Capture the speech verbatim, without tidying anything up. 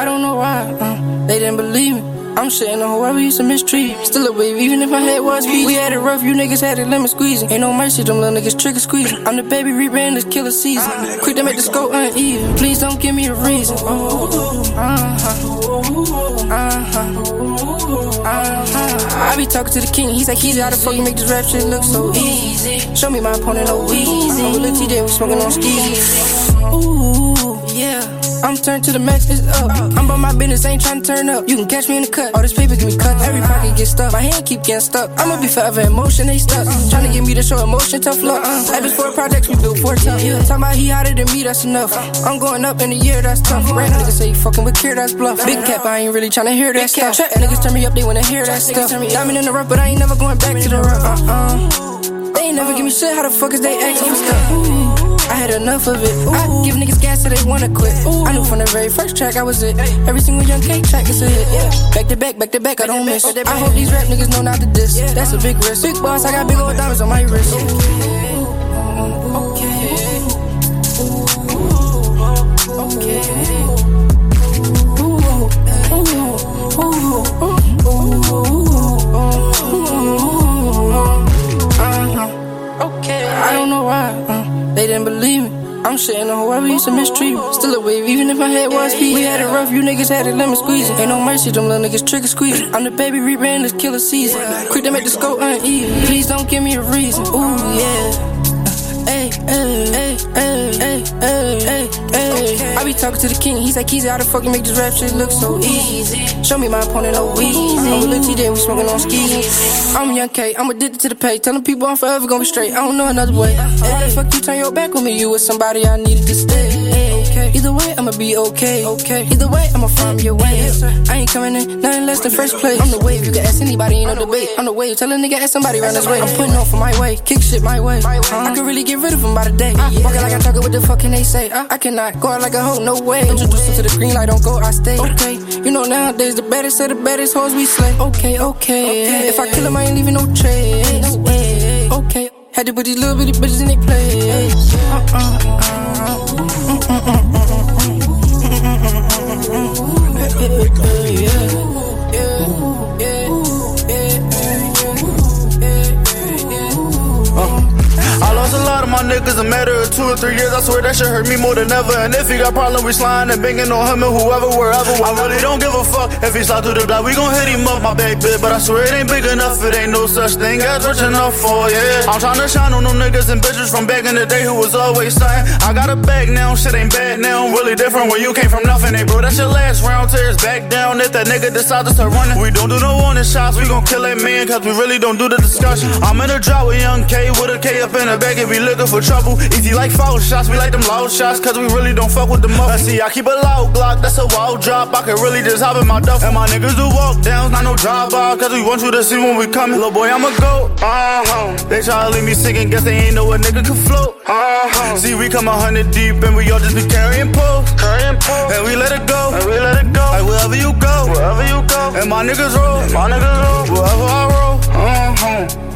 I don't know why, uh, they didn't believe me. I'm shitting on whoever used to mistreat me. Still a wave, even if my head was beat. We had it rough, you niggas had it lemon squeezing. Ain't no mercy, them little niggas trigger squeezing. I'm the baby reaper in this killer season. Quick to make the scope uneven. Please don't give me a reason. Uh-huh. Uh-huh. Uh-huh. I be talking to the king, he's like, easy. How the fuck you make this rap shit look so easy? Show me my opponent, no easy. I'm with Lil T J, we smoking on skis. Ooh, yeah. I'm turned to the max, it's up. I'm about my business, ain't tryna turn up. You can catch me in the cut. All this paper give me cut. Every pocket get stuck. My hand keep getting stuck. I'ma be forever in motion, they stuck. Tryna get me to show emotion, tough luck. At this four projects we built for tough. Talking about he hotter than me, that's enough. I'm going up in a year, that's tough. Random niggas say you fucking with Kier, that's bluff. Big cap, I ain't really tryna hear that stuff. Trap niggas turn me up, they wanna hear that stuff. Diamond in the rough, but I ain't never going back to the rough. Uh-uh. They ain't never give me shit, how the fuck is they asking for stuff? Ooh. I had enough of it. Ooh. I give niggas gas so they wanna quit. Ooh. I knew from the very first track I was it. Every single Young K track is a hit. Yeah. Back to back, back to back, I don't miss. I hope these rap niggas know not to diss. That's a big risk. Big boss, I got big old diamonds on my wrist. Okay. Okay. Okay. I don't know why. Uh, they didn't believe me. I'm shitting on whoever used to mistreat me. Still a wave, even if my head was beat. We had it rough, you niggas had it lemon squeezing. Ain't no mercy, them little niggas trigger squeezing. I'm the baby reaper in this killer season. Quick to make the scope uneven. Please don't give me a reason. Ooh, yeah. Hey, hey, hey, hey, hey, hey, hey. I be talking to the king, he's like, easy. How the fuck you make this rap shit look so easy? Show me my opponent, no easy. I'm with Lil T J, we smoking on skis. I'm Young K, I'm addicted to the pay. Telling people I'm forever gonna be straight. I don't know another way. Hey, fuck you, turn your back on me. You with somebody I needed to stay. Hey, okay. Either way, I'ma be okay. Okay. Either way, I'ma find me a way. I ain't coming in nothing less than first place. I'm the wave, you can ask anybody, ain't no debate. I'm the wave, tell a nigga ask somebody around this way. I'm putting on for my way, kick shit my way. I can really get rid of him by the day. Walking like I talk it, what the fuck can they say? I, I cannot go out like a hoe, no way. Introduce them to the green light, don't go, I stay. Okay, you know nowadays the baddest of the baddest hoes we slay. Okay, okay, okay. If I kill him, I ain't leaving no trace. Okay, okay. Had to put these little bitty bitches in their place. Uh uh A lot of my niggas a matter of two or three years. I swear that shit hurt me more than ever. And if he got problem, we sliding and banging on him and whoever, wherever. I really don't give a fuck if he slide through the block. We gon' hit him up, my baby. But I swear it ain't big enough. It ain't no such thing as rich enough for, yeah. I'm tryna shine on them niggas and bitches from back in the day who was always saying, I got a bag now, shit ain't bad now. Really different when you came from nothing, hey bro. That's your last round, tears back down. If that nigga decides to start running, we don't do no warning shots. We gon' kill that man, cause we really don't do the discussion. I'm in a drought with Young K with a K up in the bag and we looking for trouble. Easy like foul shots, we like them loud shots, cause we really don't fuck with the muff. See, I keep a loud Glock, that's a wild drop. I can really just hop in my duff. And my niggas do walk downs, not no drive-by, cause we want you to see when we coming. Little boy, I'ma go, uh-huh. They try to leave me singing, guess they ain't know a nigga can float, uh-huh. See, we come a hundred deep and we all just be carrying poles, carrying poles. And we let it go, and we let it go. Like wherever you go, wherever you go. And my niggas roll, my niggas roll, wherever I roll, uh-huh.